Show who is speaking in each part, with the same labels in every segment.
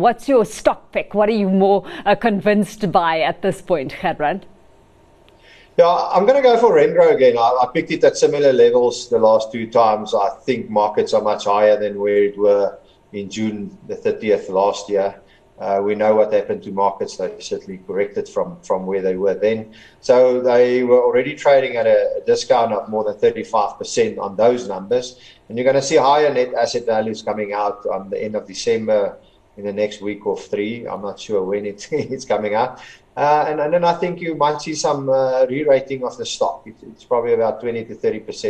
Speaker 1: What's your stock pick? What are you more convinced by at this point, Gerbrand?
Speaker 2: Yeah, I'm going to go for Remgro again. I picked it at similar levels the last two times. I think markets are much higher than where it were in June the 30th last year. We know what happened to markets. They certainly corrected from where they were then. So they were already trading at a discount of more than 35% on those numbers. And you're going to see higher net asset values coming out on the end of December in the next week or three. I'm not sure when it's coming out. And then I think you might see some re-rating of the stock. It's probably about 20 to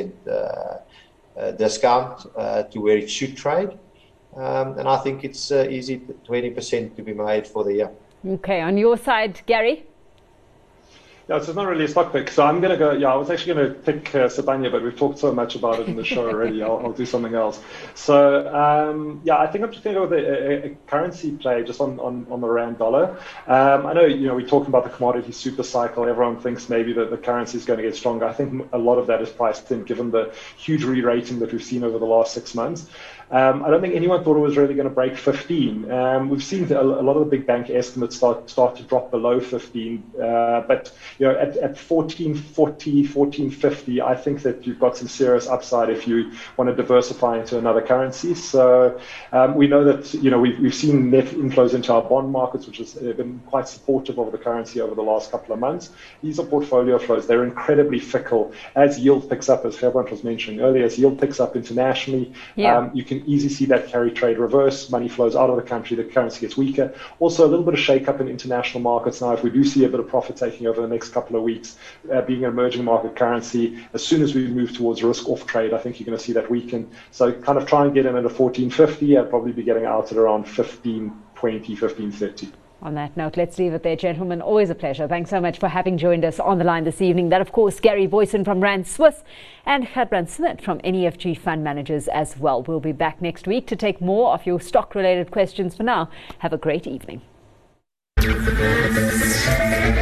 Speaker 2: 30% discount to where it should trade. And I think it's easy 20% to be made for the year.
Speaker 1: Okay, on your side, Gary?
Speaker 3: Yeah, so it's not really a stock pick. So I'm going to go, I was actually going to pick Sibanye, but we've talked so much about it in the show already. I'll do something else. So, I think I'm just going to go with a currency play just on the rand dollar. I know, we're talking about the commodity super cycle. Everyone thinks maybe that the currency is going to get stronger. I think a lot of that is priced in given the huge re-rating that we've seen over the last 6 months. I don't think anyone thought it was really going to break 15. We've seen a lot of the big bank estimates start to drop below 15. But at 14.40, 14.50, I think that you've got some serious upside if you want to diversify into another currency. So we know that we've seen net inflows into our bond markets, which has been quite supportive of the currency over the last couple of months. These are portfolio flows. They're incredibly fickle. As yield picks up, as Gerbrand was mentioning earlier, as yield picks up internationally, you can easily see that carry trade reverse. Money flows out of the country, the currency gets weaker. Also, a little bit of shake-up in international markets now. If we do see a bit of profit taking over the next couple of weeks, being an emerging market currency, as soon as we move towards risk-off trade, I think you're going to see that weaken. So kind of try and get in at a 14.50. I'd probably be getting out at around 15.20, 15.30.
Speaker 1: On that note, let's leave it there, gentlemen. Always a pleasure. Thanks so much for having joined us on the line this evening. That, of course, Gary Boyson from Rand Swiss and Gerbrand Smit from NEFG Fund Managers as well. We'll be back next week to take more of your stock-related questions. For now, have a great evening.